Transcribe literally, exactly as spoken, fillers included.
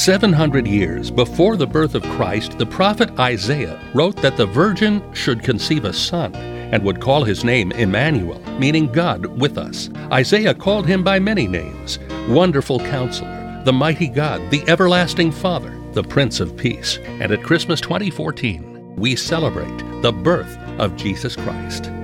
seven hundred years before the birth of Christ, the prophet Isaiah wrote that the virgin should conceive a son and would call his name Emmanuel, meaning God with us. Isaiah called him by many names: Wonderful Counselor, the Mighty God, the Everlasting Father, the Prince of Peace. And at Christmas twenty fourteen, we celebrate the birth of Jesus Christ.